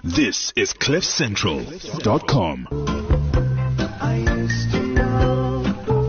This is CliffCentral.com. I used to know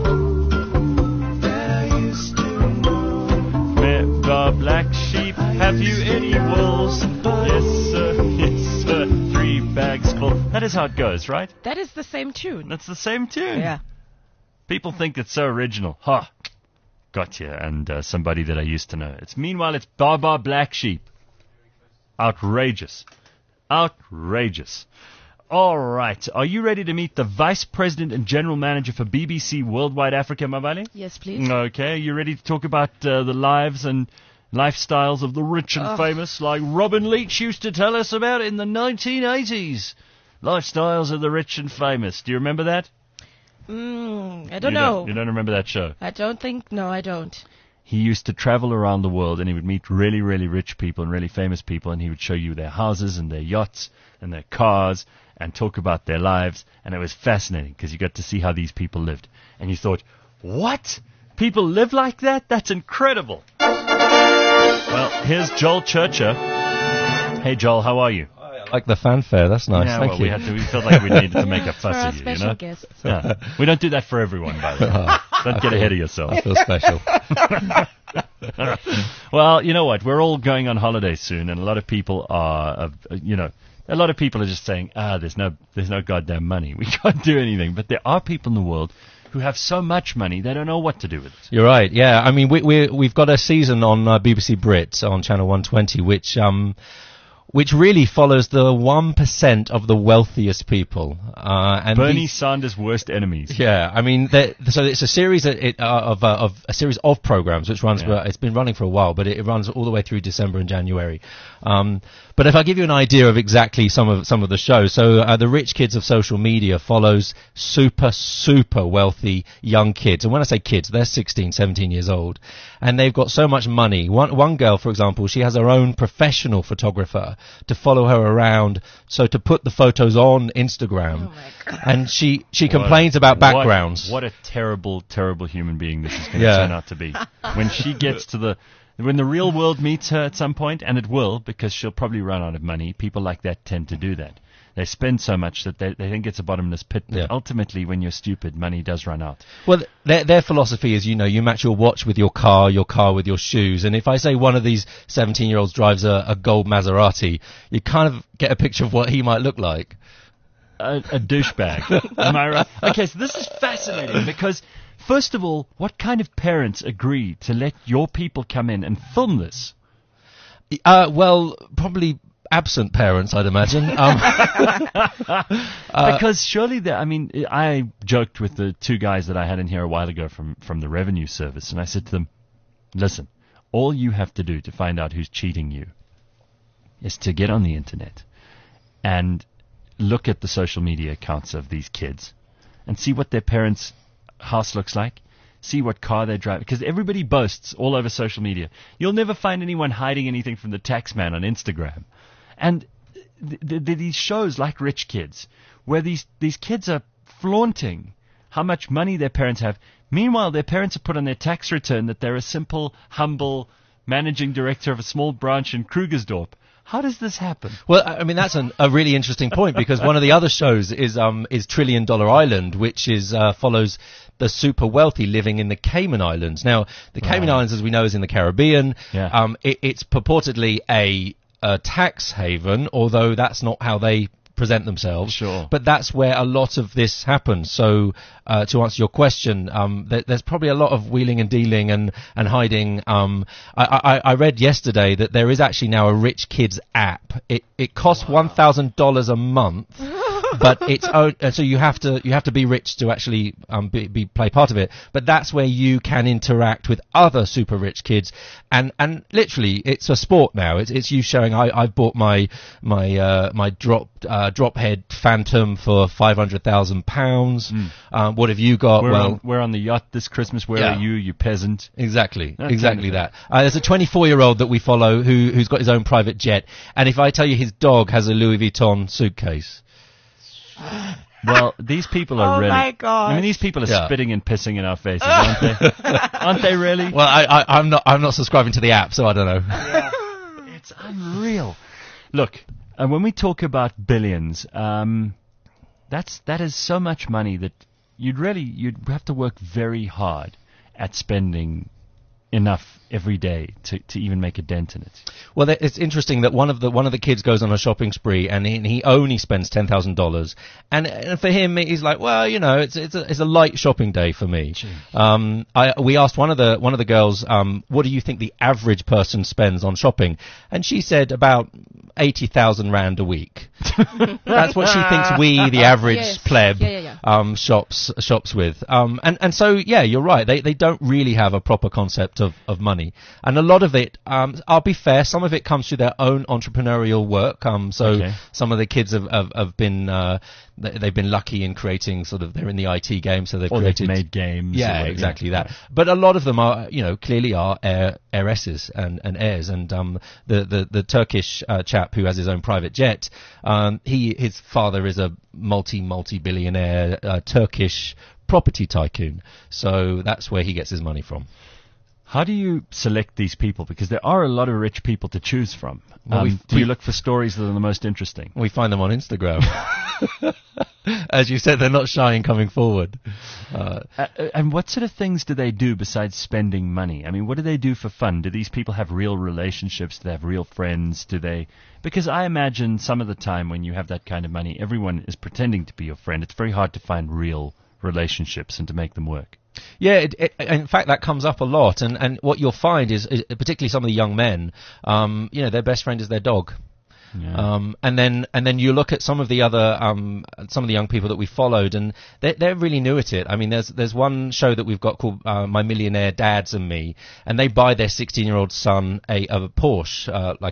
that I used to know. Remember, black sheep, have you any wolves? Yes, sir, yes, sir. 3 bags full. That is how it goes, right? That is the same tune. That's the same tune. Yeah. People think it's so original. Ha! Gotcha. And somebody that I used to know. Meanwhile, it's Baba Black Sheep. Outrageous. Outrageous. All right. Are you ready to meet the Vice President and General Manager for BBC Worldwide Africa, Mabali? Yes, please. Okay. Are you ready to talk about the lives and lifestyles of the rich and famous, like Robin Leach used to tell us about in the 1980s? Lifestyles of the rich and famous. Do you remember that? I don't know. You don't remember that show? I don't think. No, I don't. He used to travel around the world, and he would meet really, really rich people and really famous people, and he would show you their houses and their yachts and their cars and talk about their lives, and it was fascinating because you got to see how these people lived. And you thought, what? People live like that? That's incredible. Well, here's Joel Churcher. Hey, Joel, how are you? Like the fanfare, that's nice. Yeah, Thank well, you. we felt like we needed to make a fuss For our of you, special you know? guests. Yeah. We don't do that for everyone, by the way. Don't get ahead of yourself. I feel special. Well, you know what? We're all going on holiday soon, and a lot of people are, a lot of people are just saying, there's no goddamn money. We can't do anything. But there are people in the world who have so much money they don't know what to do with it. You're right. Yeah, I mean, we've got a season on BBC Brit on Channel 120, which really follows the 1% of the wealthiest people. And Bernie Sanders' worst enemies. Yeah, I mean, so it's a series of a series of programs which runs. It's been running for a while, but it runs all the way through December and January. But if I give you an idea of exactly some of the shows, so the Rich Kids of Social Media follows super wealthy young kids, and when I say kids, they're 16, 17 years old, and they've got so much money. One girl, for example, she has her own professional photographer to follow her around, so to put the photos on Instagram. Oh my God. And she complains about backgrounds. What a terrible, terrible human being this is going to turn out to be. When she gets to when the real world meets her at some point, and it will, because she'll probably run out of money, people like that tend to do that. They spend so much that they think it's a bottomless pit. But ultimately, when you're stupid, money does run out. Well, their philosophy is, you match your watch with your car with your shoes. And if I say one of these 17-year-olds drives a gold Maserati, you kind of get a picture of what he might look like. A douchebag. Am I right? Okay, so this is fascinating because, first of all, what kind of parents agree to let your people come in and film this? Well, probably absent parents, I'd imagine. Because surely, I joked with the 2 guys that I had in here a while ago from the Revenue Service, and I said to them, listen, all you have to do to find out who's cheating you is to get on the internet and look at the social media accounts of these kids and see what their parents' house looks like. See what car they drive, because everybody boasts all over social media. You'll never find anyone hiding anything from the tax man on Instagram. And these shows like Rich Kids, where these kids are flaunting how much money their parents have. Meanwhile, their parents have put on their tax return that they're a simple, humble managing director of a small branch in Krugersdorp. How does this happen? Well, I mean, that's a really interesting point, because one of the other shows is $1 Trillion Island, which follows the super wealthy living in the Cayman Islands. Now, the Cayman Islands, as we know, is in the Caribbean. Yeah. It's purportedly a tax haven, although that's not how they present themselves. Sure. But that's where a lot of this happens. So, to answer your question, there's probably a lot of wheeling and dealing and hiding. I read yesterday that there is actually now a Rich Kids app. It costs $1,000 a month. But it's so you have to be rich to actually play part of it. But that's where you can interact with other super rich kids, and literally it's a sport now. It's you showing I've bought my drop head Phantom for £500,000. What have you got? We're on the yacht this Christmas. Where are you peasant? Exactly that. There's a 24-year-old that we follow who's got his own private jet, and if I tell you his dog has a Louis Vuitton suitcase. Well, these people are really... Oh, my God. I mean, these people are spitting and pissing in our faces, aren't they? Aren't they really? Well, I'm not subscribing to the app, so I don't know. Yeah. It's unreal. Look, And when we talk about billions, that is so much money that you'd have to work very hard at spending enough every day to even make a dent in it. Well, it's interesting that one of the kids goes on a shopping spree and he only spends $10,000, and for him he's like, well, it's a light shopping day for me. We asked one of the girls, what do you think the average person spends on shopping, and she said about 80,000 rand a week. That's what she thinks we, the average Yes. pleb, Yeah. shops with. And so, yeah, you're right. They don't really have a proper concept of money. And a lot of it, I'll be fair, some of it comes through their own entrepreneurial work. Some of the kids have been, they've been lucky in creating they're in the IT game, so they've created. They've made games. Yeah, exactly that. But a lot of them are, clearly are heiresses and heirs. And the Turkish chap who has his own private jet, his father is a multi-billionaire Turkish property tycoon. So that's where he gets his money from. How do you select these people? Because there are a lot of rich people to choose from. Well, do you look for stories that are the most interesting? We find them on Instagram. As you said, they're not shy in coming forward. And what sort of things do they do besides spending money? I mean, what do they do for fun? Do these people have real relationships? Do they have real friends? Because I imagine some of the time when you have that kind of money, everyone is pretending to be your friend. It's very hard to find real relationships and to make them work. Yeah, in fact, that comes up a lot, and what you'll find is particularly some of the young men, their best friend is their dog. Yeah. And then you look at some of the other some of the young people that we followed, and they're really new at it. I mean, there's one show that we've got called My Millionaire Dads and Me, and they buy their 16-year-old son a Porsche,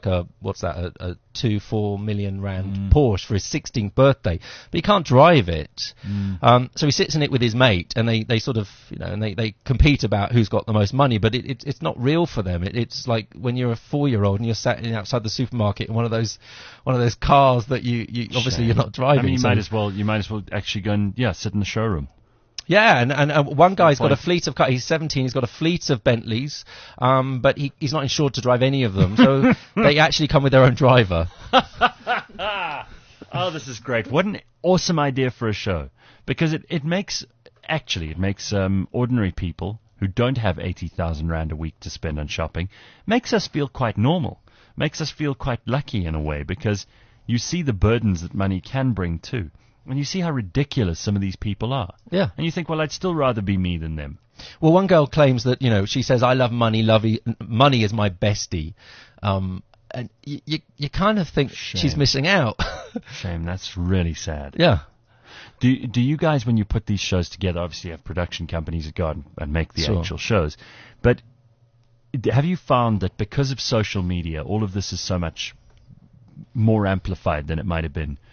a 2-4 million rand Porsche for his 16th birthday, but he can't drive it. So he sits in it with his mate, and they sort of and they compete about who's got the most money, but it's not real for them. It's like when you're a 4-year-old and you're sat outside the supermarket in one of those cars that you obviously you're not driving. I mean, you might as well actually go and sit in the showroom. Yeah, and one guy's got a fleet of cars. He's 17. He's got a fleet of Bentleys, but he's not insured to drive any of them. So they actually come with their own driver. Oh, this is great! What an awesome idea for a show, because it makes ordinary people who don't have 80,000 rand a week to spend on shopping, makes us feel quite normal. Makes us feel quite lucky in a way, because you see the burdens that money can bring too. And you see how ridiculous some of these people are. Yeah. And you think, well, I'd still rather be me than them. Well, one girl claims that, she says, I love money, money is my bestie. And you kind of think she's missing out. Shame, that's really sad. Yeah. Do you guys, when you put these shows together, obviously you have production companies that go out and make the actual shows, but have you found that because of social media, all of this is so much more amplified than it might have been,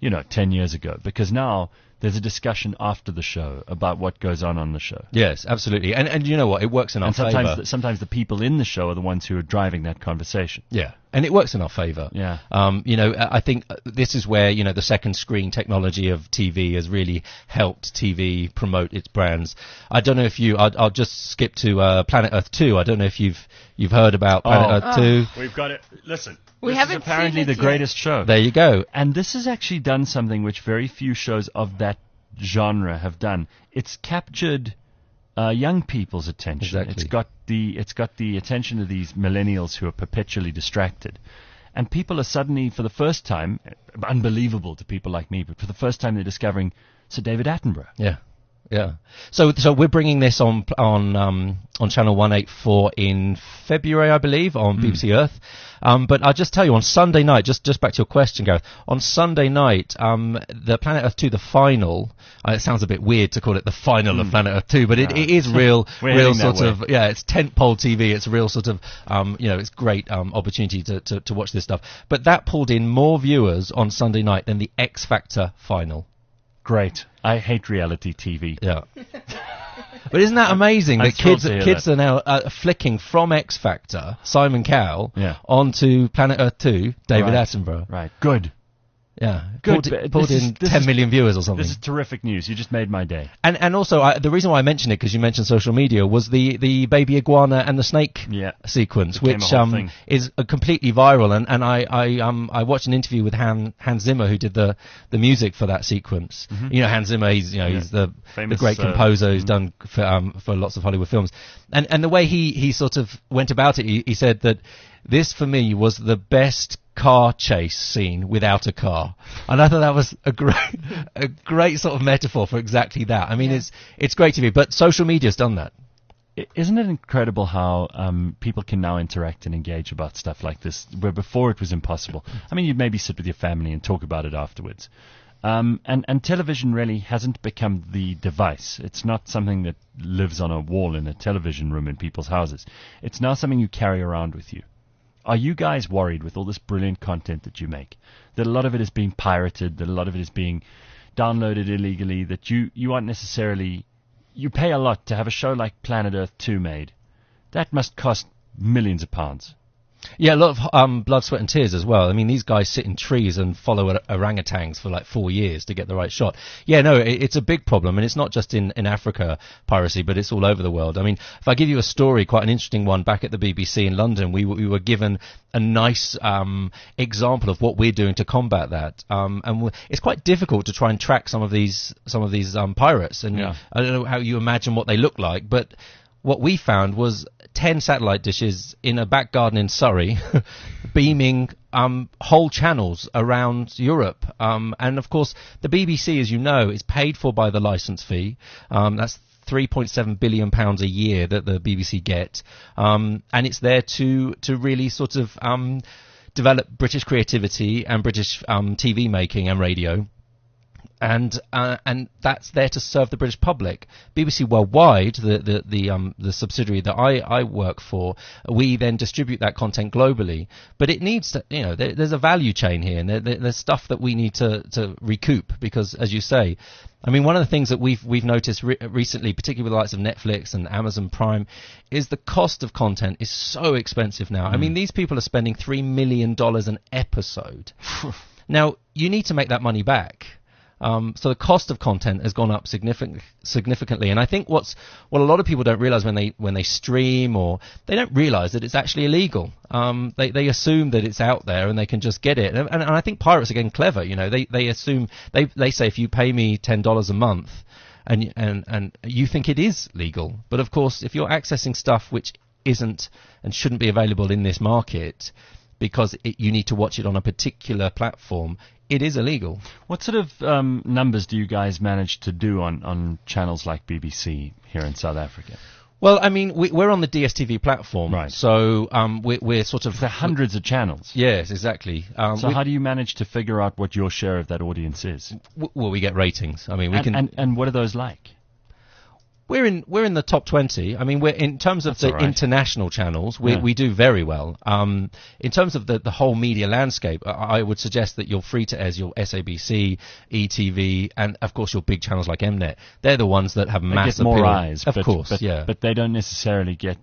10 years ago? Because now there's a discussion after the show about what goes on the show. Yes, absolutely. And you know what? It works in our favour. Sometimes the people in the show are the ones who are driving that conversation. Yeah. And it works in our favour. Yeah. I think this is where, the second screen technology of TV has really helped TV promote its brands. I don't know if I'll just skip to Planet Earth 2. I don't know if you've heard about Planet Earth 2. We've got it. Listen. We this haven't is apparently seen the it greatest show. There you go. And this has actually done something which very few shows of that genre have done. It's captured young people's attention. Exactly. It's got the attention of these millennials who are perpetually distracted. And people are suddenly, for the first time, unbelievable to people like me, but for the first time they're discovering Sir David Attenborough. Yeah. Yeah. So we're bringing this on channel 184 in February, I believe, on BBC Earth. But I'll just tell you, on Sunday night, just back to your question, Gareth, on Sunday night, the Planet Earth 2, the final, it sounds a bit weird to call it the final of Planet Earth 2, but it is real sort of, it's tentpole TV. It's a real sort of, it's great opportunity to watch this stuff. But that pulled in more viewers on Sunday night than the X Factor final. Great. I hate reality TV. Yeah. But isn't that amazing that kids are now flicking from X Factor, Simon Cowell, onto Planet Earth 2, David Attenborough. Right. Good. Yeah, Good, pulled, but pulled this in is- this 10 is- million viewers or something. This is terrific news. You just made my day. And also, the reason why I mentioned it, because you mentioned social media, was the baby iguana and the snake Yeah. sequence, Became a which whole thing. is completely viral. And I watched an interview with Hans Zimmer, who did the music for that sequence. You know, Hans Zimmer, he's the Famous, great composer who's done for lots of Hollywood films. And the way he sort of went about it, he said that this for me was the best car chase scene without a car, and I thought that was a great sort of metaphor for exactly that. I mean, it's great TV, but social media's done that. Isn't it incredible how people can now interact and engage about stuff like this, where before it was impossible? I mean, you'd maybe sit with your family and talk about it afterwards. And television really hasn't become the device. It's not something that lives on a wall in a television room in people's houses. It's now something you carry around with you. Are you guys worried with all this brilliant content that you make, that a lot of it is being pirated, that a lot of it is being downloaded illegally, that you aren't necessarily... You pay a lot to have a show like Planet Earth 2 made. That must cost millions of pounds. Yeah, a lot of blood, sweat and tears as well. I mean, these guys sit in trees and follow orangutans for like 4 years to get the right shot. Yeah, no, it's a big problem, and it's not just in Africa, piracy, but it's all over the world. I mean, if I give you a story, quite an interesting one, back at the BBC in London, we were given a nice example of what we're doing to combat that. It's quite difficult to try and track some of these pirates, and Yeah. I don't know how you imagine what they look like, but what we found was 10 satellite dishes in a back garden in Surrey beaming whole channels around Europe. And of course, the BBC, as you know, is paid for by the licence fee. That's £3.7 billion a year that the BBC get. And it's there to really sort of develop British creativity and British TV making and radio. And that's there to serve the British public. BBC Worldwide, the subsidiary that I work for, we then distribute that content globally. But it needs to, there's a value chain here, and there's stuff that we need to recoup, because, as you say, I mean, one of the things that we've noticed recently, particularly with the likes of Netflix and Amazon Prime, is the cost of content is so expensive now. I mean, these people are spending $3 million an episode. Now, you need to make that money back. So the cost of content has gone up significantly, and I think what a lot of people don't realize when they stream, or they don't realize that it's actually illegal. They assume that it's out there and they can just get it, and I think pirates are getting clever. They assume they say, if you pay me $10 a month, and you think it is legal, but of course, if you're accessing stuff which isn't and shouldn't be available in this market, because you need to watch it on a particular platform, it is illegal. What sort of numbers do you guys manage to do on channels like BBC here in South Africa? Well, I mean, we're on the DSTV platform, Right. So we're sort of... There are hundreds of channels. Yes, exactly. So how do you manage to figure out what your share of that audience is? Well, we get ratings. I mean, we can... And what are those like? We're in the top 20. I mean, we're in terms of That's the all right. international channels, we Yeah. we do very well. In terms of the whole media landscape, I would suggest that your free to airs, your SABC, ETV, and of course your big channels like Mnet, they're the ones that have They mass get more appeal. eyes, Of but, course, but, yeah. but they don't necessarily get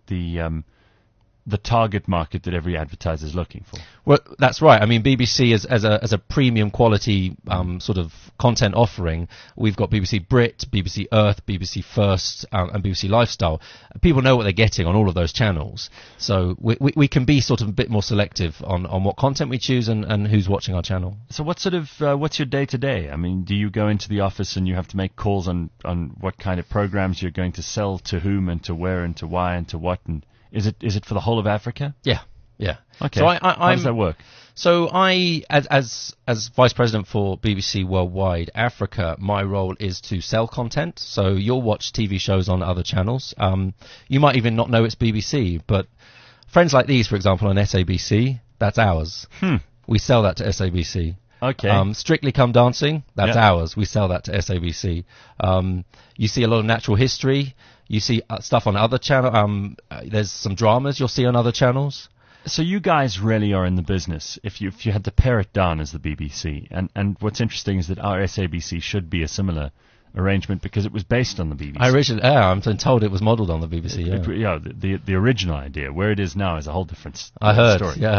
the target market that every advertiser is looking for. Well, that's right. I mean, BBC as a premium quality sort of content offering. We've got BBC Brit, BBC Earth, BBC First, and BBC Lifestyle. People know what they're getting on all of those channels, so we can be sort of a bit more selective on what content we choose and who's watching our channel. So what sort of what's your day to day? I mean, do you go into the office and you have to make calls on what kind of programs you're going to sell to whom and to where and to why and to what? And is it for the whole of Africa? Yeah. Okay. So How does that work? So as Vice President for BBC Worldwide Africa, my role is to sell content. So you'll watch TV shows on other channels. You might even not know it's BBC, but Friends Like These, for example, on SABC, that's ours. We sell that to SABC. Okay. Strictly Come Dancing, that's Yeah. ours. We sell that to SABC. You see a lot of natural history. You see stuff on other channels. There's some dramas you'll see on other channels. So you guys really are in the business, if you had to pare it down as the BBC. And what's interesting is that our SABC should be a similar arrangement because it was based on the BBC. I'm told it was modelled on the BBC. Yeah. The original idea. Where it is now is a whole different I heard. story. Yeah.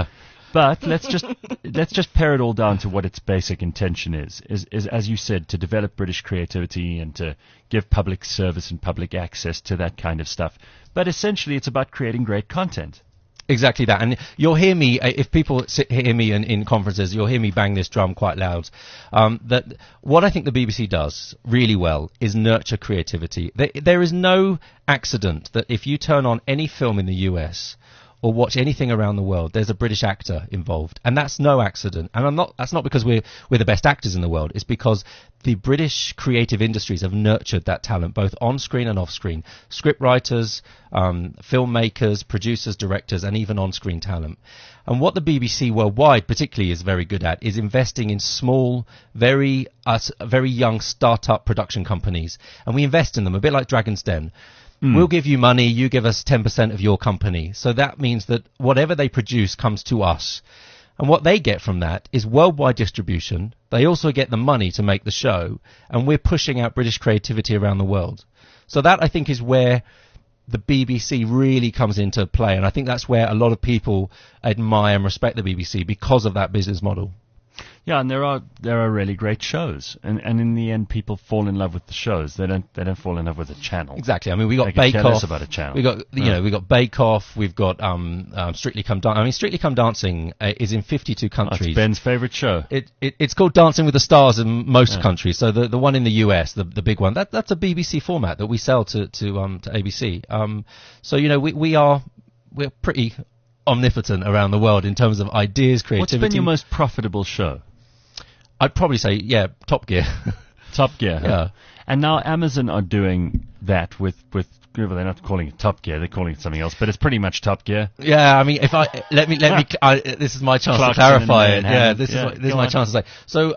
But let's just pare it all down to what its basic intention is as you said, to develop British creativity and to give public service and public access to that kind of stuff. But essentially, it's about creating great content. Exactly that. And you'll hear me, if people hear me in conferences, you'll hear me bang this drum quite loud. That what I think the BBC does really well is nurture creativity. There is no accident that if you turn on any film in the US or watch anything around the world, there's a British actor involved. And that's no accident. And that's not because we're the best actors in the world. It's because the British creative industries have nurtured that talent, both on screen and off screen. Script writers, filmmakers, producers, directors, and even on-screen talent. And what the BBC worldwide particularly is very good at is investing in small, very young start-up production companies. And we invest in them, a bit like Dragon's Den. We'll give you money, you give us 10% of your company. So that means that whatever they produce comes to us. And what they get from that is worldwide distribution. They also get the money to make the show. And we're pushing out British creativity around the world. So that, I think, is where the BBC really comes into play. And I think that's where a lot of people admire and respect the BBC because of that business model. Yeah, and there are really great shows, and in the end, people fall in love with the shows. They don't fall in love with the channel. Exactly. I mean, we got They could Bake care less Off. about a channel. We got we got Bake Off. We've got Strictly Come Dancing. I mean, Strictly Come Dancing is in 52 countries. That's Ben's favorite show. It's called Dancing with the Stars in most countries. So the one in the US, the big one, that's a BBC format that we sell to ABC. So we're pretty omnipotent around the world in terms of ideas, creativity. What's been your most profitable show? I'd probably say, Top Gear. Top Gear. Huh? Yeah. And now Amazon are doing that with well, they're not calling it Top Gear, they're calling it something else, but it's pretty much Top Gear. Yeah, I mean, if I let me, this is my chance Clarkson to clarify and it. Yeah, Hammond. this Yeah, is go my on. chance to say. So,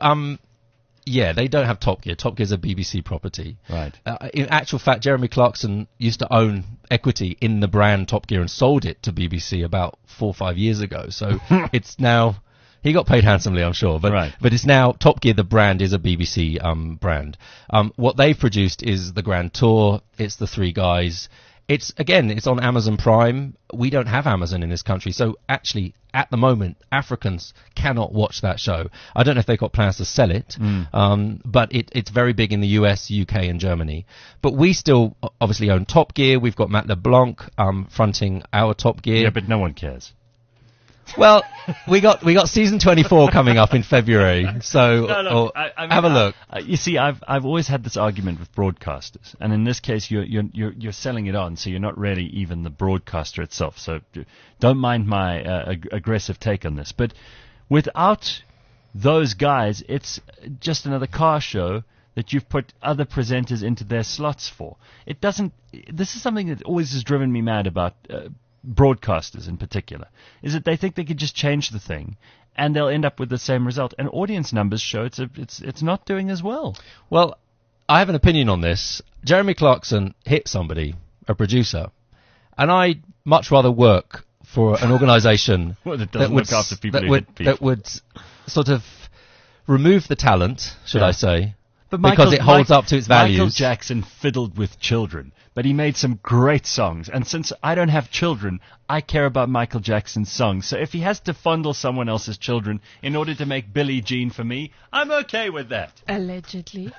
they don't have Top Gear. Top Gear is a BBC property. Right. In actual fact, Jeremy Clarkson used to own equity in the brand Top Gear and sold it to BBC about 4 or 5 years ago. So it's now. He got paid handsomely, I'm sure, but Right. but it's now Top Gear. The brand is a BBC brand. What they've produced is the Grand Tour. It's the Three Guys. It's on Amazon Prime. We don't have Amazon in this country, so actually, at the moment, Africans cannot watch that show. I don't know if they've got plans to sell it, but it's very big in the US, UK, and Germany. But we still obviously own Top Gear. We've got Matt LeBlanc fronting our Top Gear. Yeah, but no one cares. Well, we got season 24 coming up in February, so I mean, have a look. You see, I've always had this argument with broadcasters, and in this case, you're selling it on, so you're not really even the broadcaster itself. So don't mind my aggressive take on this. But without those guys, it's just another car show that you've put other presenters into their slots for. It doesn't. This is something that always has driven me mad about. Broadcasters in particular, is that they think they could just change the thing and they'll end up with the same result, and audience numbers show it's not doing as well. Well, I have an opinion on this. Jeremy Clarkson hit somebody, a producer, and I'd much rather work for an organisation Well, that doesn't look after people who hit people. that would sort of remove the talent, should Yeah. I say, But because it holds up to its values. Michael Jackson fiddled with children, but he made some great songs. And since I don't have children, I care about Michael Jackson's songs. So if he has to fondle someone else's children in order to make Billie Jean for me, I'm okay with that. Allegedly.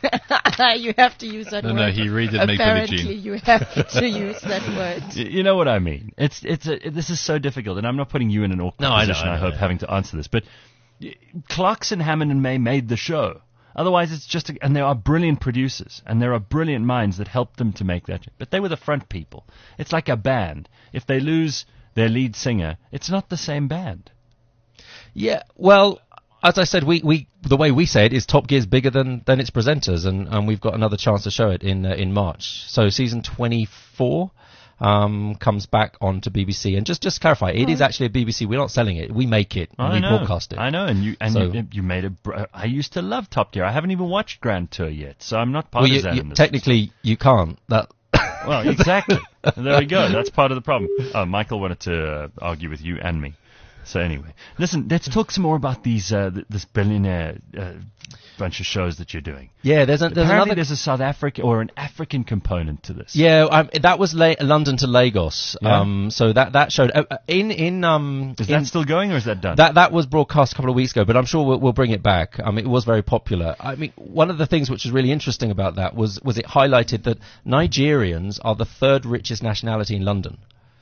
You have to use that word. No, he really did make Billie Apparently, Jean. you have to use that word. You know what I mean? This is so difficult, and I'm not putting you in an awkward No, I know, position, I I know, hope, yeah. having to answer this. But Clarkson, Hammond, and May made the show. Otherwise, it's just... and there are brilliant producers, and there are brilliant minds that helped them to make that. But they were the front people. It's like a band. If they lose their lead singer, it's not the same band. Yeah, well, as I said, we the way we say it is Top Gear's bigger than its presenters, and we've got another chance to show it in March. So season 24 comes back onto BBC, and just to clarify, it is actually a BBC. We're not selling it; we make it and we broadcast it. I know, and So- you made a... I used to love Top Gear. I haven't even watched Grand Tour yet, so I'm not Well, partisan in this. technically you can't. That Well, exactly. There we go. That's part of the problem. Oh, Michael wanted to argue with you and me. So anyway, listen, let's talk some more about these this billionaire bunch of shows that you're doing. Yeah, there's Apparently another. there's a South Africa or an African component to this. Yeah, that was London to Lagos. Yeah. So that showed Is that still going or is that done? That was broadcast a couple of weeks ago, but I'm sure we'll bring it back. It was very popular. One of the things which was really interesting about that was it highlighted that Nigerians are the third richest nationality in London,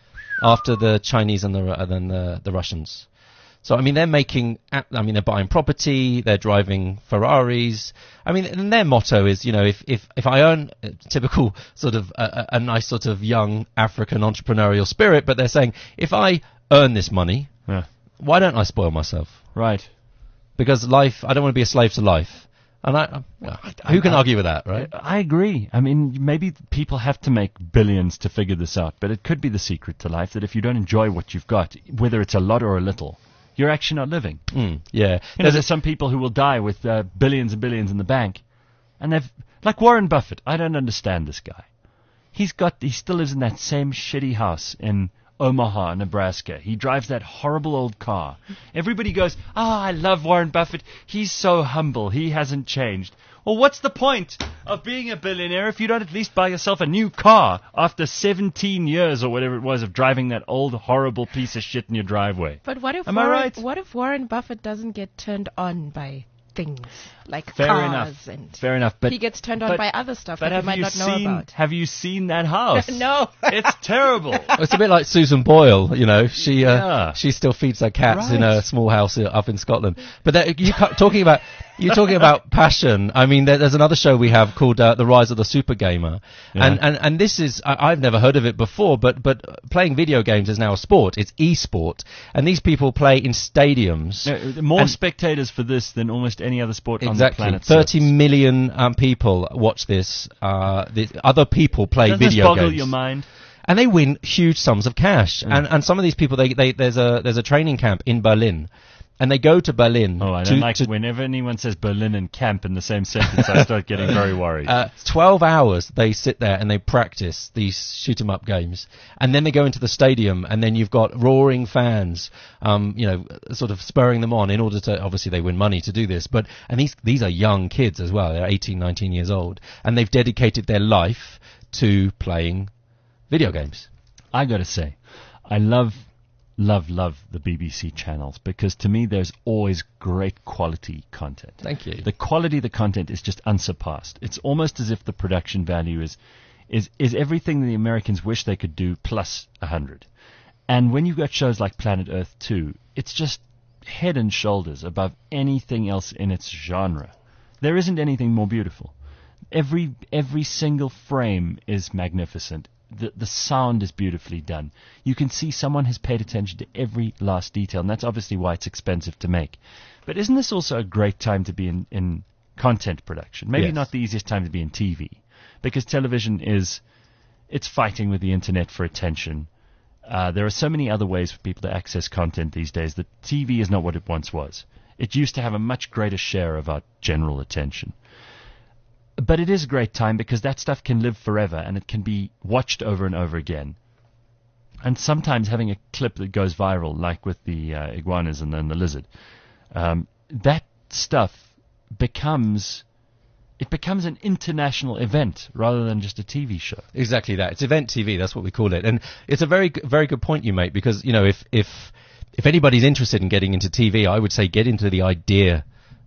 after the Chinese and the Russians. So they're making. They're buying property. They're driving Ferraris. And their motto is, if I earn typical sort of a nice sort of young African entrepreneurial spirit, but they're saying if I earn this money, Yeah. why don't I spoil myself? Right. Because life, I don't want to be a slave to life. And who can argue with that, right? I agree. Maybe people have to make billions to figure this out, but it could be the secret to life that if you don't enjoy what you've got, whether it's a lot or a little, you're actually not living. Yeah. There's some people who will die with billions and billions in the bank, and they've, like Warren Buffett. I don't understand this guy. He still lives in that same shitty house in Omaha, Nebraska. He drives that horrible old car. Everybody goes, I love Warren Buffett. He's so humble. He hasn't changed. Well, what's the point of being a billionaire if you don't at least buy yourself a new car after 17 years or whatever it was of driving that old horrible piece of shit in your driveway? But what if Am I right? What if Warren Buffett doesn't get turned on by things like Fair cars enough. and Fair enough. But he gets turned on by other stuff but that have you might you not know seen? about? Have you seen that house? No. It's terrible. It's a bit like Susan Boyle, she Yeah. she still feeds her cats in Right. a small house up in Scotland. But talking about passion. There's another show we have called The Rise of the Super Gamer, Yeah. and this is I've never heard of it before, but playing video games is now a sport. It's e-sport, and these people play in stadiums. More And- spectators for this than almost any other sport on the Exactly, planet. 30 million people watch this. Other people play Doesn't this video boggle games. your mind? And they win huge sums of cash. And some of these people, there's a training camp in Berlin, and they go to Berlin. Oh, I don't like whenever anyone says Berlin and camp in the same sentence. I start getting very worried. 12 hours they sit there and they practice these shoot 'em up games, and then they go into the stadium, and then you've got roaring fans, sort of spurring them on in order to, obviously they win money to do this, and these are young kids as well. They're 18, 19 years old, and they've dedicated their life to playing video games. I got to say, I love the BBC channels because to me there's always great quality content. Thank you. The quality of the content is just unsurpassed. It's almost as if the production value is everything the Americans wish they could do plus 100. And when you've got shows like Planet Earth 2, it's just head and shoulders above anything else in its genre. There isn't anything more beautiful. Every single frame is magnificent. The sound is beautifully done. You can see someone has paid attention to every last detail, and that's obviously why it's expensive to make. But isn't this also a great time to be in content production? Maybe Yes. not the easiest time to be in TV, because television it's fighting with the internet for attention. There are so many other ways for people to access content these days that TV is not what it once was. It used to have a much greater share of our general attention. But it is a great time because that stuff can live forever and it can be watched over and over again. And sometimes having a clip that goes viral, like with the iguanas and then the lizard, that stuff becomes an international event rather than just a TV show. Exactly that. It's event TV. That's what we call it. And it's a very, very good point you make, because if anybody's interested in getting into TV, I would say get into the idea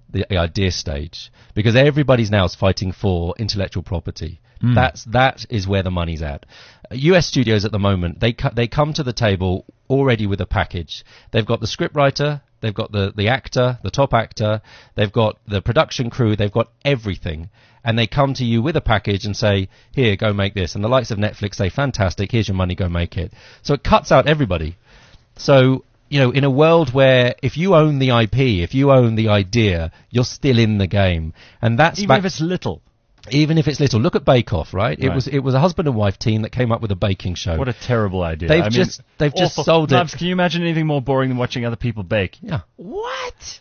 stage, because everybody's now is fighting for intellectual property. That is where the money's at. US studios at the moment, they come to the table already with a package. They've got the scriptwriter, they've got the actor, the top actor, they've got the production crew, they've got everything. And they come to you with a package and say, here, go make this. And the likes of Netflix say, fantastic, here's your money, go make it. So it cuts out everybody. So, in a world where if you own the IP, if you own the idea, you're still in the game. And that's Even if it's little. Even if it's little. Look at Bake Off, right? Right. It was a husband and wife team that came up with a baking show. What a terrible idea. They've just awful. sold it. Nubs, can you imagine anything more boring than watching other people bake? Yeah. What?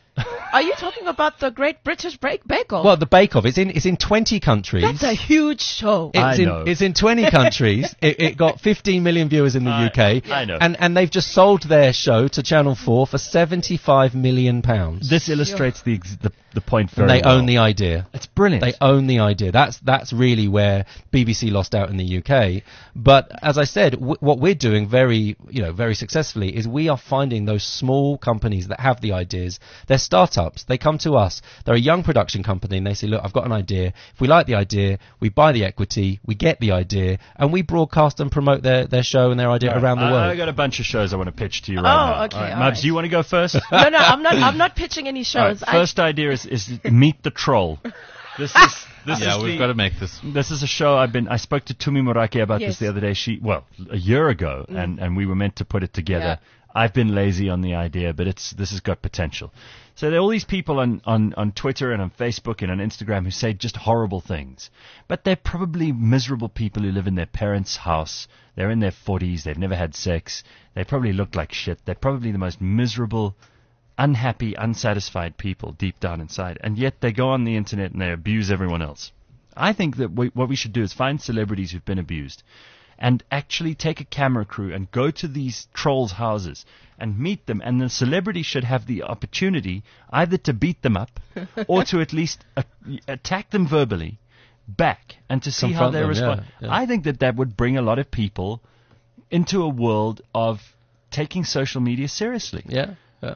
Are you talking about the Great British Bake Off? Well, the Bake Off, it's in 20 countries. That's a huge show. It's in 20 countries. It got 15 million viewers in the UK. I know. And they've just sold their show to Channel 4 for £75 million. This illustrates the point very And they well. own the idea. It's brilliant. They own the idea. That's really where BBC lost out in the UK. But as I said, what we're doing very successfully is we are finding those small companies that have the ideas. They're startups. They come to us. They're a young production company, and they say, "Look, I've got an idea. If we like the idea, we buy the equity, we get the idea, and we broadcast and promote their show and their idea around the world." I got a bunch of shows I want to pitch to you right now. Okay, All right. all Mubs, right. do you want to go first? No, I'm not pitching any All right, shows. first idea is Meet the Troll. This is we've got to make this. This is a show I spoke to Tumi Morake about Yes. this the other day. A year ago, and we were meant to put it together. Yeah. I've been lazy on the idea, but this has got potential. So there are all these people on Twitter and on Facebook and on Instagram who say just horrible things. But they're probably miserable people who live in their parents' house. They're in their 40s. They've never had sex. They probably look like shit. They're probably the most miserable, unhappy, unsatisfied people deep down inside. And yet they go on the internet and they abuse everyone else. I think that what we should do is find celebrities who've been abused and actually take a camera crew and go to these trolls' houses and meet them. And the celebrity should have the opportunity either to beat them up or to at least attack them verbally back and to see how Confront they them, respond. yeah. I think that would bring a lot of people into a world of taking social media seriously. Yeah.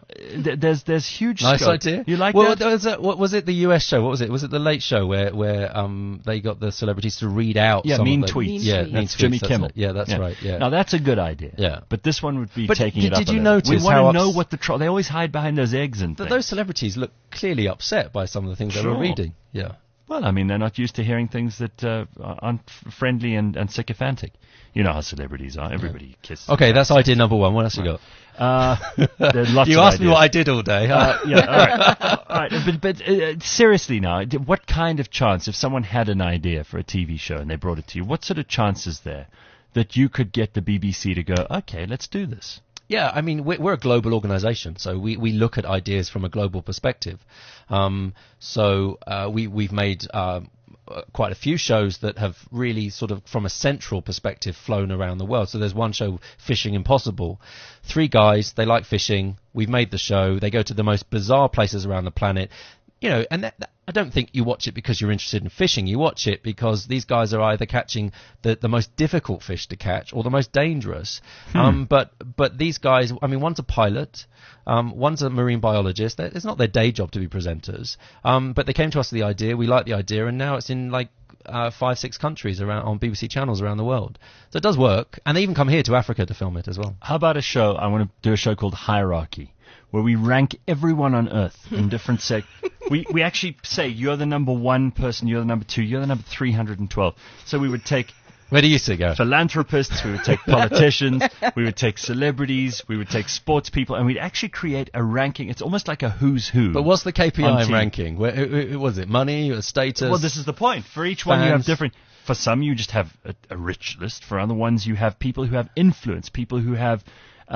There's huge Nice scope. idea. You like well, that? What was it? The US show. What was it? Was it the Late Show where they got the celebrities to read out? Yeah, some mean of the, tweets. Yeah, Mean mean That's tweets, Jimmy that's Kimmel. it. Yeah, that's right. Yeah. Now that's a good idea. Yeah. But this one would be But taking it up. did a you level. notice we how want to know ups- what the troll? They always hide behind those eggs and But things. those celebrities look clearly upset by some of the things they were Sure. reading. Yeah. Well, I mean, they're not used to hearing things that aren't friendly and sycophantic. You know how celebrities are. Everybody kisses. Okay, that's idea number one. What else you got? There are lots You of asked me ideas. what I did all day. Huh? Yeah, all right. All right. But seriously now, what kind of chance, if someone had an idea for a TV show and they brought it to you, what sort of chance is there that you could get the BBC to go, okay, let's do this? Yeah, I mean, we're a global organisation, so we look at ideas from a global perspective. We've made quite a few shows that have really sort of, from a central perspective, flown around the world. So there's one show, Fishing Impossible. 3 guys, they like fishing. We've made the show. They go to the most bizarre places around the planet. You know, and I don't think you watch it because you're interested in fishing. You watch it because these guys are either catching the most difficult fish to catch or the most dangerous. But these guys, I mean, one's a pilot, one's a marine biologist. It's not their day job to be presenters. But they came to us with the idea. We liked the idea, and now it's in like 5-6 countries around on BBC channels around the world. So it does work, and they even come here to Africa to film it as well. How about a show? I want to do a show called Hierarchy, where we rank everyone on Earth in different we actually say you're the number 1 person, you're the number 2, you're the number 312. So we would take Where do you sit, Gareth? philanthropists, we would take politicians, we would take celebrities, we would take sports people, and we'd actually create a ranking. It's almost like a who's who. But what's the on KPI TV. ranking? Who was it? Money, status? Well, this is the point. For each one, you have Fans. different. For some, you just have a rich list. For other ones, you have people who have influence, people who have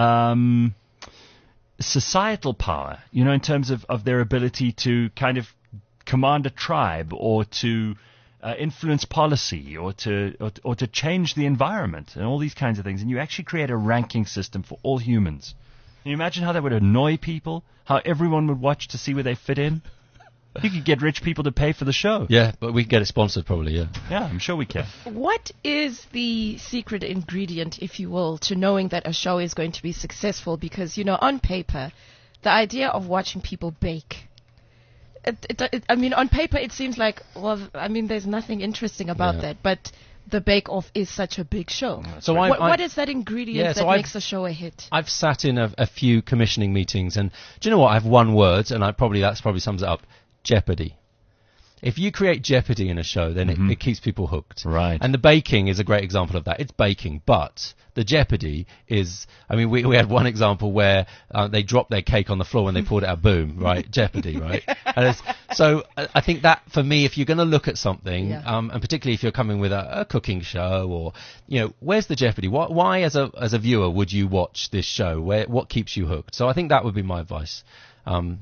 societal power, you know, in terms of their ability to kind of command a tribe or to influence policy or to change the environment and all these kinds of things. And you actually create a ranking system for all humans. Can you imagine how that would annoy people? How everyone would watch to see where they fit in? You could get rich people to pay for the show. Yeah, but we can get it sponsored probably, yeah. Yeah, I'm sure we can. What is the secret ingredient, if you will, to knowing that a show is going to be successful? Because, you know, on paper, the idea of watching people bake, I mean, on paper it seems like, well, I mean, there's nothing interesting about Yeah. that, but the Bake Off is such a big show. So What is that ingredient Yeah, that so I've- makes a show a hit? I've sat in a few commissioning meetings, and do you know what? I have one word, and that's probably sums it up: jeopardy. If you create jeopardy in a show, then it keeps people hooked. Right. And the baking is a great example of that. It's baking, but the jeopardy is, I mean, we had one example where they dropped their cake on the floor when they poured it out, boom, right? Jeopardy, right? So I think that, for me, if you're going to look at something, Yeah. and particularly if you're coming with a cooking show or, you know, where's the jeopardy? Why as a viewer would you watch this show? What keeps you hooked? So I think that would be my advice.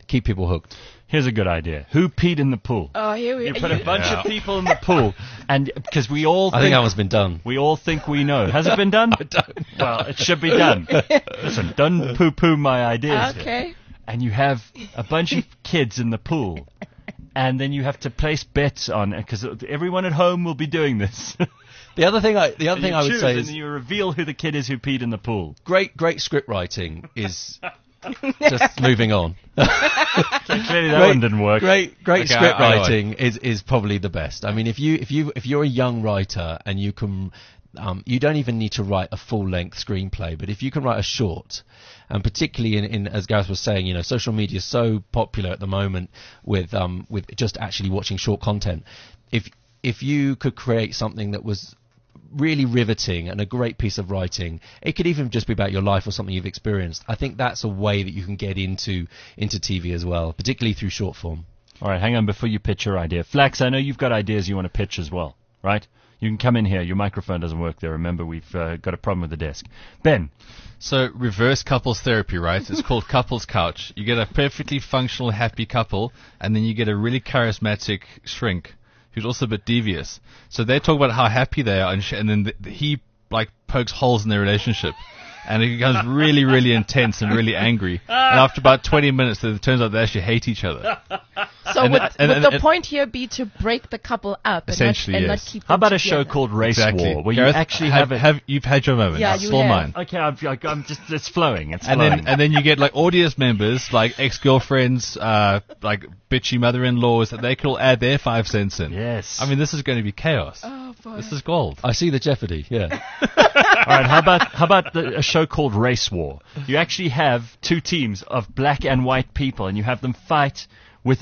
keep people hooked. Here's a good idea. Who peed in the pool? Oh, here we You put a bunch of people in the pool, and because we all I think that one's been done. we all think we know. Has it been done? I don't know. Well, it should be done. Listen, don't poo-poo my ideas. here. Okay. And you have a bunch of kids in the pool, and then you have to place bets on because everyone at home will be doing this. The other thing I would choose, say and is you reveal who the kid is who peed in the pool. great script writing is just moving on. Clearly, that one didn't work. Great Okay, script I writing is probably the best. I mean, if you're a young writer and you can, you don't even need to write a full-length screenplay, but if you can write a short, and particularly in as Gareth was saying, you know, social media is so popular at the moment with just actually watching short content. If you could create something that was really riveting and a great piece of writing, it could even just be about your life or something you've experienced. I think that's a way that you can get into TV as well, particularly through short form. All right, hang on before you pitch your idea. Flax, I know you've got ideas you want to pitch as well, right? You can come in here. Your microphone doesn't work there. Remember, we've got a problem with the desk. Ben. So reverse couples therapy, right? It's called Couples Couch. You get a perfectly functional, happy couple, and then you get a really charismatic shrink who's also a bit devious. So they talk about how happy they are, and then he like pokes holes in their relationship. And it becomes really, really intense and really angry. And after about 20 minutes, it turns out they actually hate each other. So And- would and- the and- point here be to break the couple up and Essentially, not yes. keep them How about a show together? called Race Exactly. War, where Gareth, you actually have you've had your moment. Yeah, It's you all have. mine. Okay, I'm just, it's flowing. It's And flowing. then you get like audience members, like ex-girlfriends, like bitchy mother-in-laws, that they can all add their 5 cents in. Yes. I mean, this is going to be chaos. Oh, boy. This is gold. I see the jeopardy. Yeah. All right, how about a show called Race War? You actually have two teams of black and white people, and you have them fight with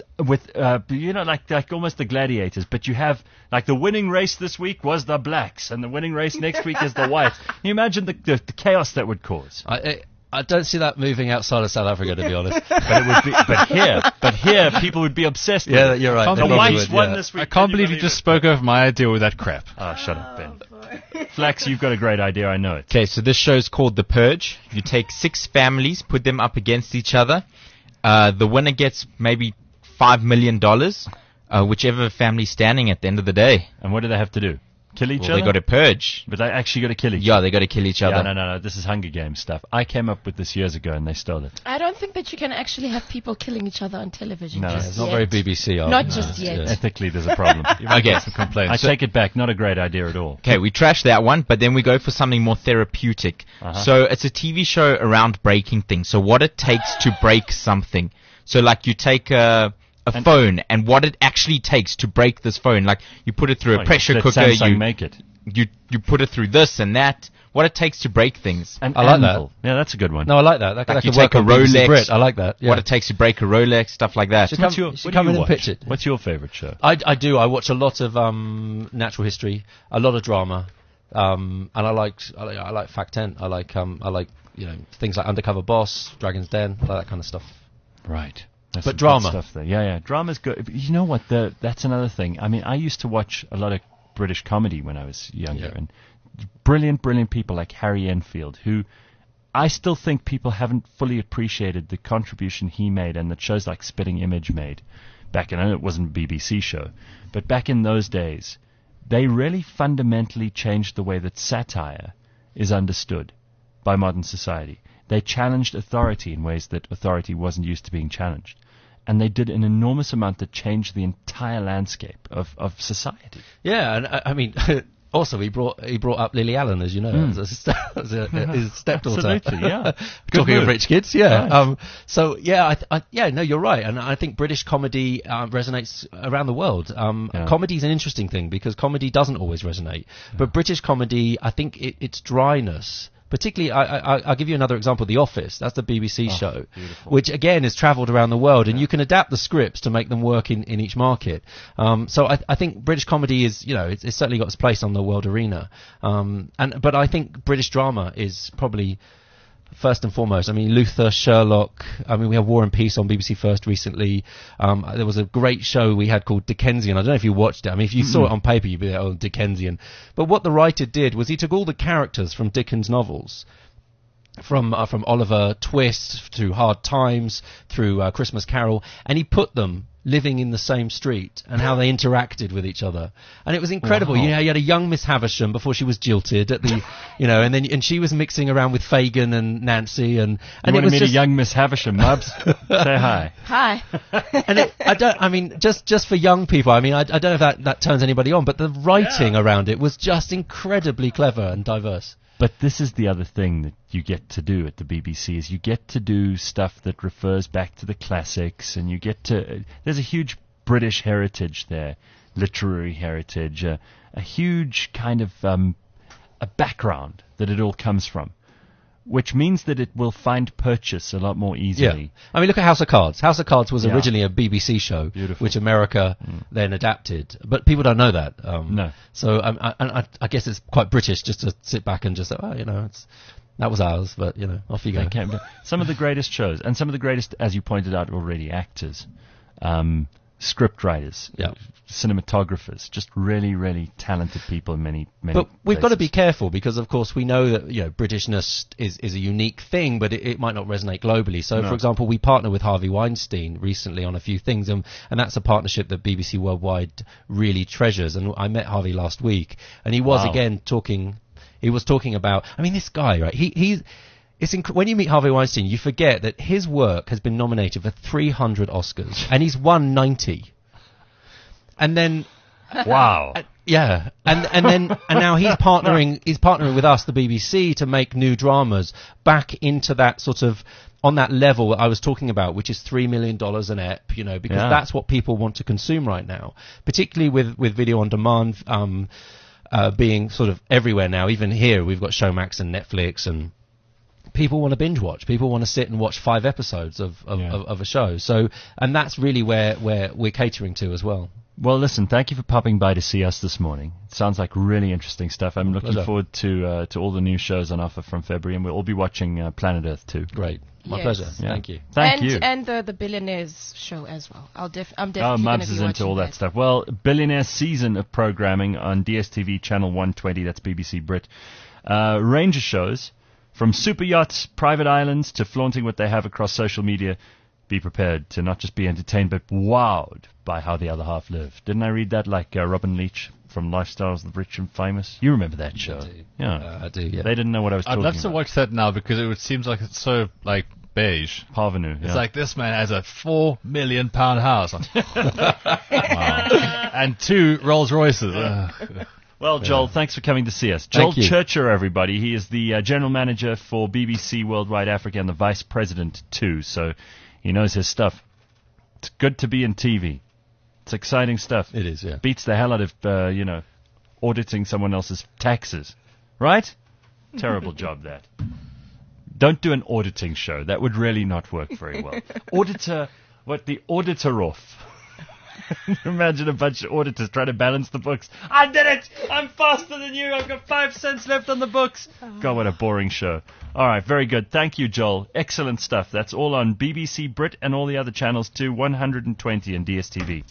you know, like almost the gladiators. But you have like the winning race this week was the blacks, and the winning race next week is the whites. Can you imagine the chaos that would cause? I don't see that moving outside of South Africa, to be honest. But it would be, but here people would be obsessed with Yeah, it. you're right. Can't They The believe probably whites would, won yeah. this week. I can't Can believe you just it? spoke over my idea with that crap. Oh, shut up, Ben. Flax, you've got a great idea. I know it. Okay, so this show's called The Purge. You take 6 families, put them up against each other. The winner gets maybe $5 million, whichever family's standing at the end of the day. And what do they have to do? Kill each Well, other? they got to purge. But they actually got to kill each Yeah, other. they got to kill each other. Yeah, no. This is Hunger Games stuff. I came up with this years ago, and they stole it. I don't think that you can actually have people killing each other on television. No, just it's It's not yet. very BBC. Not no, just yet. yeah. Ethically, there's a problem. Okay. Some complaints. I take it back. Not a great idea at all. Okay, we trash that one, but then we go for something more therapeutic. So it's a TV show around breaking things. So what it takes to break something. So like you take a phone and what it actually takes to break this phone. Like you put it through a pressure Let cooker, Samsung make it. you put it through this and that. What it takes to break things. An I like that. anvil. Yeah, that's a good one. No, I like that. That Like you could work take a on BBC Rolex. Brit. I like that. Yeah. What it takes to break a Rolex, stuff like that. Should What's come- your, you should what come do in you and watch? pitch it. What's your favorite show? I do. I watch a lot of natural history, a lot of drama, and I like Fact 10. I like you know, things like Undercover Boss, Dragon's Den, like that kind of stuff. Right. That's But some good drama. stuff there. Yeah. Drama's good. But you know what? That's another thing. I mean, I used to watch a lot of British comedy when I was younger, Yeah. and brilliant people like Harry Enfield, who I still think people haven't fully appreciated the contribution he made, and that shows like Spitting Image made back in. I know it wasn't a BBC show, but back in those days, they really fundamentally changed the way that satire is understood by modern society. They challenged authority in ways that authority wasn't used to being challenged. And they did an enormous amount that changed the entire landscape of society. Yeah, and I mean, also he brought up Lily Allen, as you know, as his stepdaughter. Absolutely, yeah. Talking move. of rich kids, yeah. Right. So yeah, no, you're right, and I think British comedy resonates around the world. Yeah. Comedy is an interesting thing because comedy doesn't always resonate, but British comedy, I think its dryness. Particularly, I'll give you another example, The Office. That's the BBC show, which again has travelled around the world, and you can adapt the scripts to make them work in each market. So I think British comedy is, you know, it's certainly got its place on the world arena. But I think British drama is probably first and foremost. I mean, Luther, Sherlock. I mean, we have War and Peace on BBC First recently. There was a great show we had called Dickensian. I don't know if you watched it. I mean, if you saw it on paper, you'd be like, oh, Dickensian. But what the writer did was he took all the characters from Dickens' novels from Oliver Twist to Hard Times through Christmas Carol, and he put them living in the same street and how they interacted with each other, and it was incredible. Wow. You know, you had a young Miss Havisham before she was jilted at the, you know, and she was mixing around with Fagin and Nancy, and You it want to was meet just a young Miss Havisham, Mubs? Say hi. Hi. and just for young people, I mean, I don't know if that turns anybody on, but the writing around it was just incredibly clever and diverse. But this is the other thing that you get to do at the BBC is you get to do stuff that refers back to the classics, and you get to. There's a huge British heritage there, literary heritage, a huge kind of a background that it all comes from, which means that it will find purchase a lot more easily. Yeah. I mean, look at House of Cards. House of Cards was Yeah. originally a BBC show, Beautiful. which America then adapted. But people don't know that. No. So I guess it's quite British just to sit back and just say, oh, you know, that was ours, but, you know, off you go. They came- some of the greatest shows, and some of the greatest, as you pointed out already, actors, script writers, Yeah. cinematographers, just really, really talented people in many But we've got to be places. careful because, of course, we know that, you know, Britishness is a unique thing, but it might not resonate globally. So, No. for example, we partner with Harvey Weinstein recently on a few things, and that's a partnership that BBC Worldwide really treasures. And I met Harvey last week, and he was Wow. again talking. He was talking about. I mean, this guy, right? When you meet Harvey Weinstein, you forget that his work has been nominated for 300 Oscars, and he's won 90. And then. Wow. Yeah, and now he's partnering with us, the BBC, to make new dramas back into that sort of on that level that I was talking about, which is $3 million an ep, you know, because Yeah. that's what people want to consume right now, particularly with video on demand being sort of everywhere now. Even here, we've got Showmax and Netflix, and people want to binge watch. People want to sit and watch 5 episodes of a show. So, and that's really where we're catering to as well. Well, listen, thank you for popping by to see us this morning. It sounds like really interesting stuff. I'm looking Pleasure. forward to all the new shows on offer from February, and we'll all be watching Planet Earth too. Great. My Yes. pleasure. Yeah. Thank you. Thank you. And the Billionaires show as well. I'm definitely Oh, going Mubs to be is into watching all that stuff. Well, Billionaire season of programming on DSTV channel 120, that's BBC Brit. Range of shows, from super yachts, private islands, to flaunting what they have across social media. Be prepared to not just be entertained, but wowed by how the other half live. Didn't I read that like Robin Leach from Lifestyles of the Rich and Famous? You remember that show? Yeah. I do, yeah. They didn't know what I was I'd talking love about. to watch that now because it seems like it's so like beige. Parvenu. It's yeah. like this man has a £4 million house. Wow. And 2 Rolls Royces. Well, Joel, thanks for coming to see us. Joel Thank you. Churcher, everybody. He is the general manager for BBC Worldwide Africa and the vice president, too. So he knows his stuff. It's good to be in TV. It's exciting stuff. It is, yeah. Beats the hell out of, auditing someone else's taxes. Right? Terrible job, that. Don't do an auditing show. That would really not work very well. The auditor off. Imagine a bunch of auditors trying to balance the books. I did it! I'm faster than you! I've got 5 cents left on the books! God, what a boring show. Alright, very good. Thank you, Joel. Excellent stuff. That's all on BBC Brit and all the other channels too, 120 and DSTV.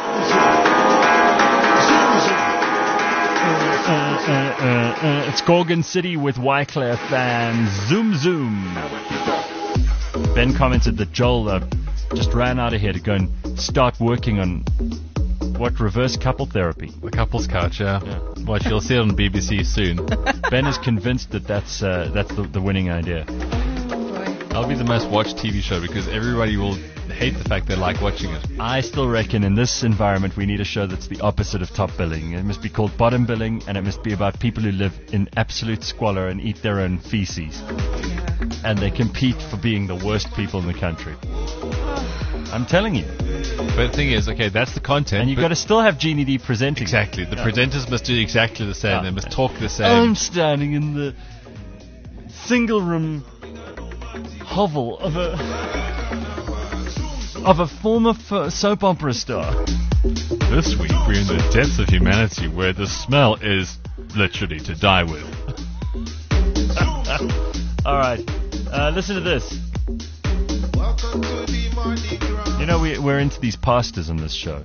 It's Gorgon City with Wyclef and Zoom Zoom. Ben commented that Joel just ran out of here to go and start working on reverse couple therapy. The couple's couch, yeah. Watch, you'll see it on BBC soon. Ben is convinced that that's the winning idea. That'll be the most watched TV show because everybody will hate the fact they like watching it. I still reckon in this environment we need a show that's the opposite of top billing. It must be called bottom billing, and it must be about people who live in absolute squalor and eat their own feces. And they compete for being the worst people in the country. I'm telling you. But the thing is, okay, that's the content. And you've but- got to still have Jeannie D presenting. Exactly. The presenters must do exactly the same. Yeah. They must talk the same. I'm standing in the single room hovel of a former soap opera star. This week, we're in the depths of humanity where the smell is literally to die with. All right, listen to this. You know, we're into these pastors on this show.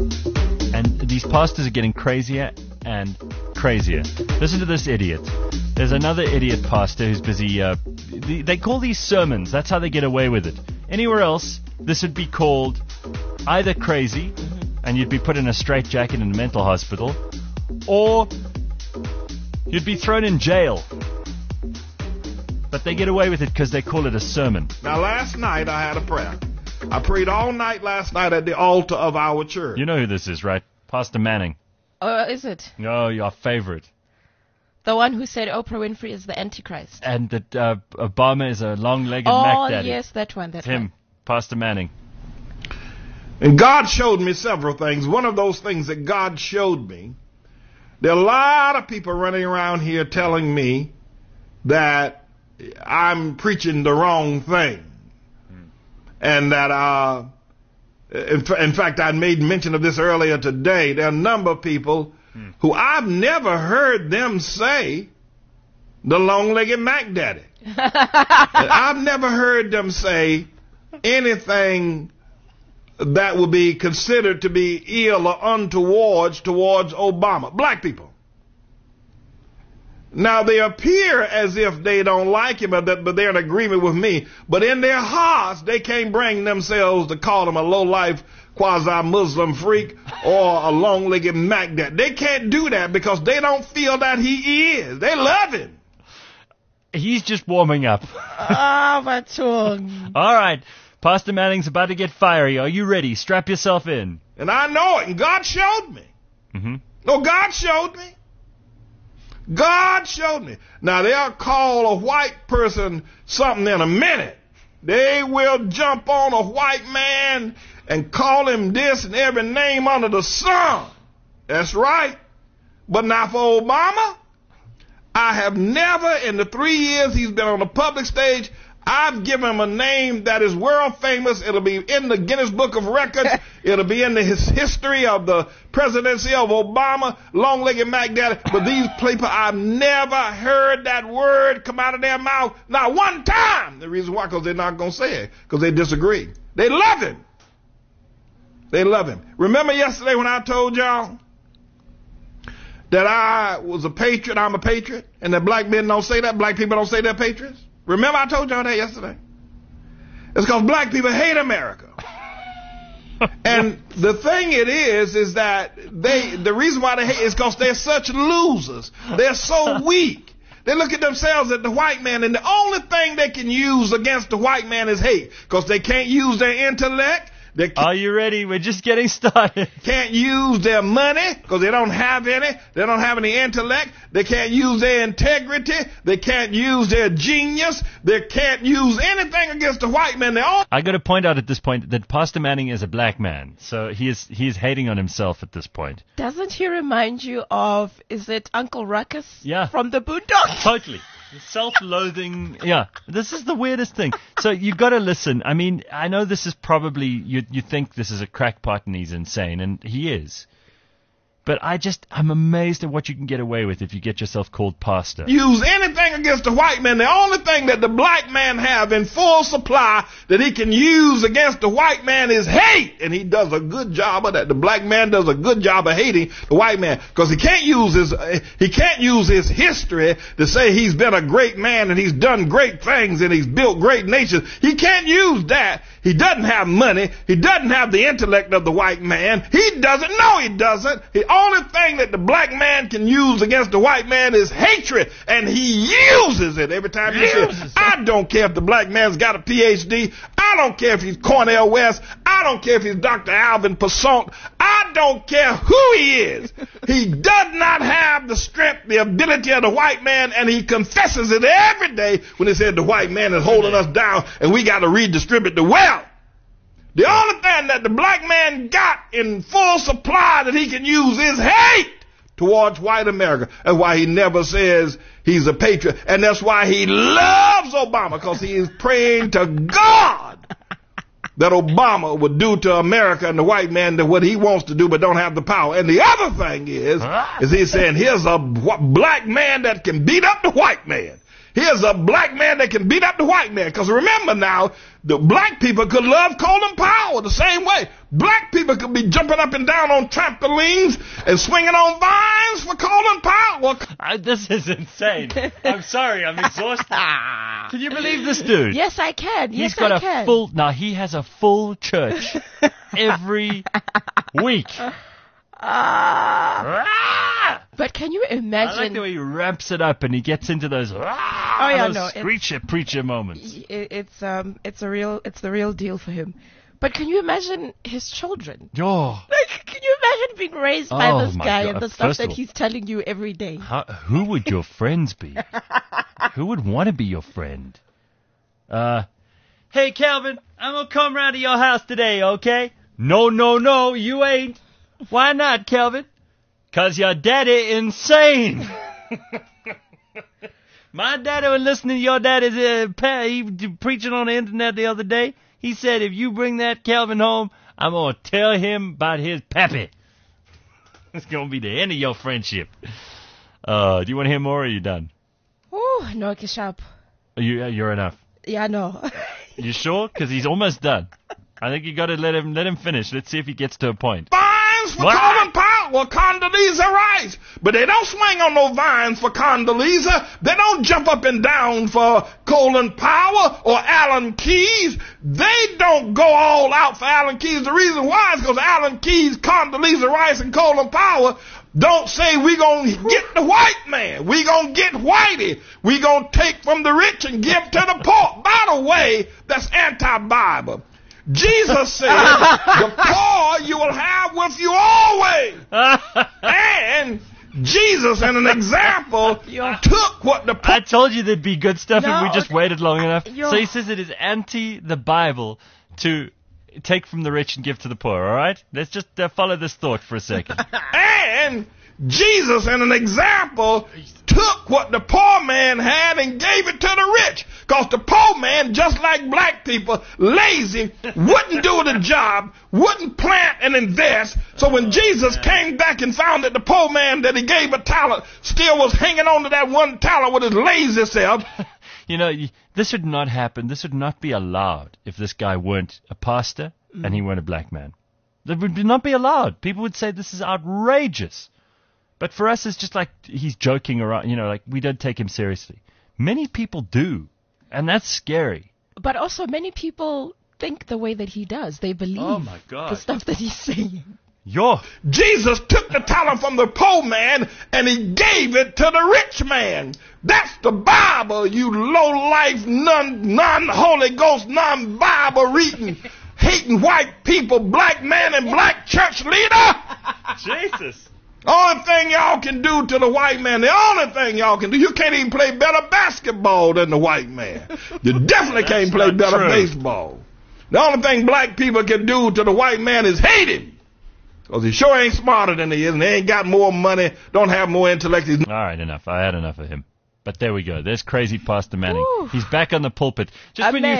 And these pastors are getting crazier and crazier. Listen to this idiot. There's another idiot pastor who's busy. They call these sermons. That's how they get away with it. Anywhere else, this would be called either crazy, and you'd be put in a straitjacket in a mental hospital, or you'd be thrown in jail. But they get away with it because they call it a sermon. Now, last night I had a prayer. I prayed all night last night at the altar of our church. You know who this is, right? Pastor Manning. Is it? Oh, your favorite. The one who said Oprah Winfrey is the Antichrist. And that Obama is a long-legged Mac Daddy. Yes, that one. It's him, Pastor Manning. And God showed me several things. One of those things that God showed me, there are a lot of people running around here telling me that I'm preaching the wrong thing. And that, in fact, I made mention of this earlier today. There are a number of people who I've never heard them say the long-legged Mac Daddy. I've never heard them say anything that would be considered to be ill or untoward towards Obama. Black people. Now, they appear as if they don't like him, but they're in agreement with me. But in their hearts, they can't bring themselves to call him a low-life quasi-Muslim freak or a long-legged Mac Daddy. They can't do that because they don't feel that he is. They love him. He's just warming up. My tongue. All right. Pastor Manning's about to get fiery. Are you ready? Strap yourself in. And I know it, and God showed me. Mm-hmm. No, God showed me. God showed me. Now, they'll call a white person something in a minute. They will jump on a white man and call him this and every name under the sun. That's right. But now for Obama, I have never, in the 3 years he's been on the public stage, I've given him a name that is world famous. It'll be in the Guinness Book of Records. It'll be in the history of the presidency of Obama, long-legged Mac Daddy. But these people, I've never heard that word come out of their mouth, not one time. The reason why, because they're not going to say it, because they disagree. They love him. They love him. Remember yesterday when I told y'all that I was a patriot, I'm a patriot, and that black men don't say that, black people don't say they're patriots? Remember I told y'all that yesterday? It's because black people hate America. And the thing it is that the reason why they hate is because they're such losers. They're so weak. They look at themselves at the white man, and the only thing they can use against the white man is hate, because they can't use their intellect. Are you ready? We're just getting started. Can't use their money because they don't have any. They don't have any intellect. They can't use their integrity. They can't use their genius. They can't use anything against the white man. I got to point out at this point that Pastor Manning is a black man, so he is hating on himself at this point. Doesn't he remind you of, is it Uncle Ruckus? Yeah. From the Boondocks? Totally. Self-loathing. Yeah, this is the weirdest thing. So you got to listen. I mean, I know this is probably, you think this is a crackpot and he's insane, and he is. But I'm amazed at what you can get away with if you get yourself called pastor. Use anything against the white man. The only thing that the black man have in full supply that he can use against the white man is hate. And he does a good job of that. The black man does a good job of hating the white man, because he can't use his history to say he's been a great man and he's done great things and he's built great nations. He can't use that. He doesn't have money. He doesn't have the intellect of the white man. He doesn't. No, he doesn't. The only thing that the black man can use against the white man is hatred, and he uses it every time he says, I don't care if the black man's got a PhD. I don't care if he's Cornel West. I don't care if he's Dr. Alvin Passant. I don't care who he is. He does not have the strength, the ability of the white man, and he confesses it every day when he said the white man is holding us down and we got to redistribute the wealth. The only thing that the black man got in full supply that he can use is hate towards white America. That's why he never says he's a patriot. And that's why he loves Obama, because he is praying to God that Obama would do to America and the white man what he wants to do but don't have the power. And the other thing is he's saying here's a black man that can beat up the white man. Here's a black man that can beat up the white man. Because remember now, the black people could love Colin Powell the same way. Black people could be jumping up and down on trampolines and swinging on vines for Colin Powell. This is insane. I'm sorry, I'm exhausted. Can you believe this dude? Yes, I can. He's got he has a full church every week. But can you imagine? I like the way he ramps it up and he gets into those screecher preacher moments. It's the real deal for him. But can you imagine his children? Oh. Like, can you imagine being raised by this guy God. and the stuff that he's telling you every day? Who would your friends be? Who would want to be your friend? Hey, Calvin, I'm going to come round to your house today, okay? No, you ain't. Why not, Calvin? 'Cause your daddy insane. My daddy was listening to your daddy's he preaching on the internet the other day. He said, if you bring that Calvin home, I'm going to tell him about his pappy. It's going to be the end of your friendship. Do you want to hear more or are you done? Oh, no, Kishap. You're enough. Yeah, no. You sure? Because he's almost done. I think you got to let him finish. Let's see if he gets to a point. Vines for Colin Powell, Condoleezza Rice. But they don't swing on no vines for Condoleezza. They don't jump up and down for Colin Powell or Alan Keyes. They don't go all out for Alan Keyes. The reason why is because Alan Keyes, Condoleezza Rice, and Colin Powell don't say we gonna get the white man. We gonna get whitey. We gonna take from the rich and give to the poor. By the way, that's anti-Bible. Jesus said, the poor you will have with you always. And Jesus, in an example, took what the poor... I told you there'd be good stuff if we just waited long enough. Yo. So he says it is anti the Bible to take from the rich and give to the poor, all right? Let's just follow this thought for a second. And Jesus, in an example, took what the poor man had and gave it to the rich. Because the poor man, just like black people, lazy, wouldn't do the job, wouldn't plant and invest. So when Jesus came back and found that the poor man that he gave a talent still was hanging on to that one talent with his lazy self. You know, this would not happen. This would not be allowed if this guy weren't a pastor and he weren't a black man. That would not be allowed. People would say this is outrageous. But for us, it's just like he's joking around. You know, like we don't take him seriously. Many people do. And that's scary. But also many people think the way that he does. They believe the stuff that he's saying. Jesus took the talent from the poor man and he gave it to the rich man. That's the Bible, you low-life, non-Holy Ghost, non-Bible reading, hating white people, black man and black church leader. Jesus. Only thing y'all can do to the white man, the only thing y'all can do, you can't even play better basketball than the white man. You definitely can't play better baseball. The only thing black people can do to the white man is hate him. Because he sure ain't smarter than he is, and they ain't got more money, don't have more intellect. All right, enough. I had enough of him. But there we go. There's crazy Pastor Manning. Woo. He's back on the pulpit. Just when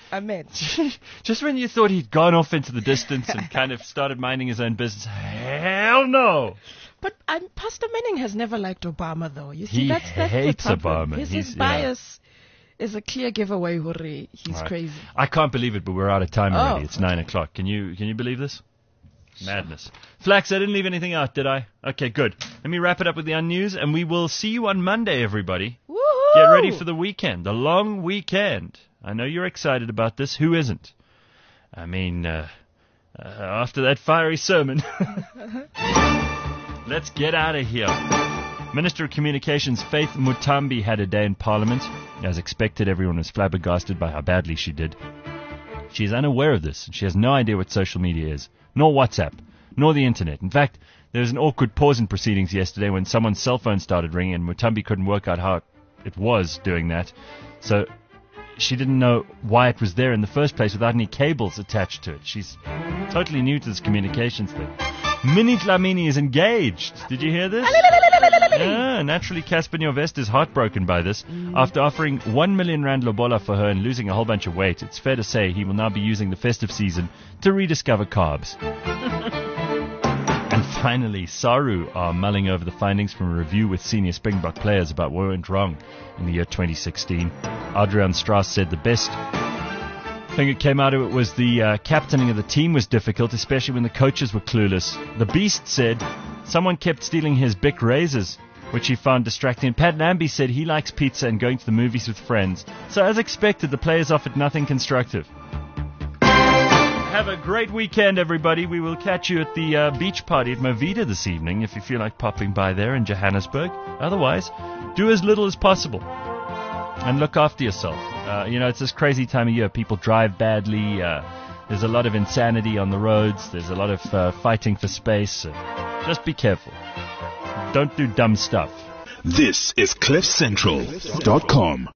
you thought he'd gone off into the distance and kind of started minding his own business, hell no. But Pastor Manning has never liked Obama, though. You see, He that's hates the problem. Obama. His bias is a clear giveaway. Hurry, he's Right. crazy. I can't believe it, but we're out of time already. It's 9 o'clock. Can you believe this? Madness. Flax, I didn't leave anything out, did I? Okay, good. Let me wrap it up with the unnews, and we will see you on Monday, everybody. Woohoo! Get ready for the weekend, the long weekend. I know you're excited about this. Who isn't? I mean, after that fiery sermon. Let's get out of here. Minister of Communications Faith Mutambi had a day in Parliament. As expected, everyone was flabbergasted by how badly she did. She is unaware of this. She has no idea what social media is, nor WhatsApp, nor the internet. In fact, there was an awkward pause in proceedings yesterday when someone's cell phone started ringing and Mutambi couldn't work out how it was doing that. So she didn't know why it was there in the first place without any cables attached to it. She's totally new to this communications thing. Minnie Dlamini is engaged. Did you hear this? Naturally, Casper Nyovest is heartbroken by this. After offering 1 million rand lobola for her and losing a whole bunch of weight, it's fair to say he will now be using the festive season to rediscover carbs. And finally, Saru are mulling over the findings from a review with senior Springbok players about what went wrong in the year 2016. Adrian Strauss said the best thing that came out of it was the captaining of the team was difficult, especially when the coaches were clueless. The Beast said someone kept stealing his Bic razors, which he found distracting. Pat Namby said he likes pizza and going to the movies with friends. So as expected, the players offered nothing constructive. Have a great weekend, everybody. We will catch you at the beach party at Movida this evening if you feel like popping by there in Johannesburg. Otherwise, do as little as possible and look after yourself. It's this crazy time of year. People drive badly. There's a lot of insanity on the roads. There's a lot of fighting for space. Just be careful. Don't do dumb stuff. This is CliffCentral.com.